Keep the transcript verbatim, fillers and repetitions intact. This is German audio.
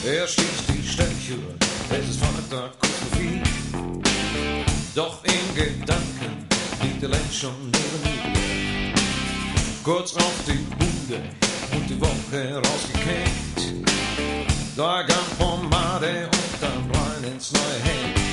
Er schließt die Stelltür, es ist Vater kurz vor vier. Doch in Gedanken liegt er längst schon neben mir. Kurz auf die Bude und die Woche rausgekickt. Da gab Pomade und dann rein ins neue Hemd.